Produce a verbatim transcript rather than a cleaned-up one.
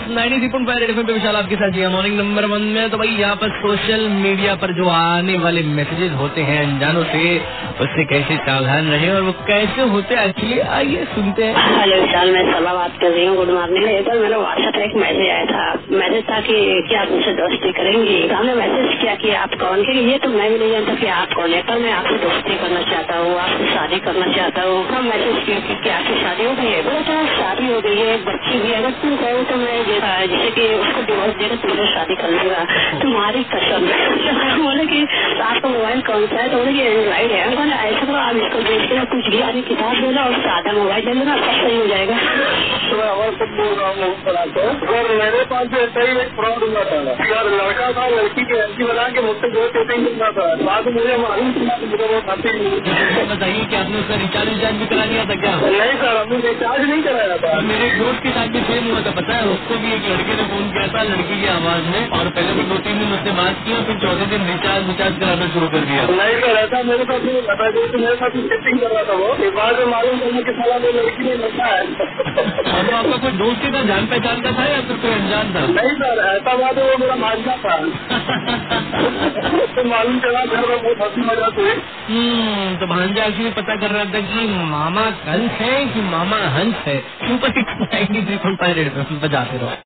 Ninety three point five red FM पे विशाल आपके साथ जी मॉर्निंग नंबर वन में। तो भाई यहाँ पर सोशल मीडिया पर जो आने वाले मैसेजेस होते हैं अनजानों से, उससे कैसे सावधान रहे और वो कैसे होते हैं, एक्चुअली आइए सुनते हैं। हेलो विशाल, मैं सलाह बात कर रही हूँ। Good morning. एक बार मेरा व्हाट्सएप पे एक मैसेज आया था। मैसेज था कि क्या आप मुझसे दोस्ती करेंगी। हमने मैसेज किया कि आप कौन, कि ये तो मैं भी नहीं जानता कि आप कौन है, पर मैं आपसे दोस्ती करना चाहता हूँ, आपसे शादी करना चाहता हूँ। हम मैसेज किया कि क्या आपकी शादी हो गई है? बोला तो शादी हो गई है, बच्ची भी है। अगर तुम कहो तो मैं जैसे कि उसको डिवोर्स देकर तुमसे शादी कर लूंगा, तुम्हारी कसम। बोले कि आपका मोबाइल कौन सा है? तो बोले कि एंड्रॉइड है। मैंने ऐसा तो आप इसको देख के कुछ भी आगे किताब देना और सादा मोबाइल दे देना, सब सही हो जाएगा। तो मैं और सब बोल रहा हूँ। और मेरे पास भी ऐसा ही एक फ्रॉड हुआ था यार। लड़का था लड़की की ऐसी बना के मुझसे दो सेटिंग करना था। बाद में मुझे मालूम था मुझे वो खाती नहीं। बताइए कि आपने उसका रिचार्ज रिचार्ज भी करा दिया था क्या? नहीं सर, हमने रिचार्ज नहीं कराया था। मेरे दोस्त के साथ भी सेम हुआ था, पता है। उसको भी एक लड़के ने फोन किया था लड़की की आवाज में, और पहले भी दो तीन दिन उससे बात की, फिर चौथे दिन रिचार्ज रिचार्ज कराना शुरू कर दिया। नहीं सर, ऐसा मेरे साथ नहीं पता। जो मेरे साथ सेटिंग कर रहा था वो, बाद में मालूम करने के साला वो लड़की ने लगा है। और तो आपका कोई दोस्त का जान पहचान का था या फिर कोई अनजान था? नहीं सर, ऐसा बात है, वो मेरा भांजा था। तो मालूम चला घर में बहुत हंसी मजाक हुई। हम्म तो भांजा एक्चुअली पता कर रहा था कि मामा कंस है कि मामा हंस है। Super six ninety three point five red पे बजाते रहो।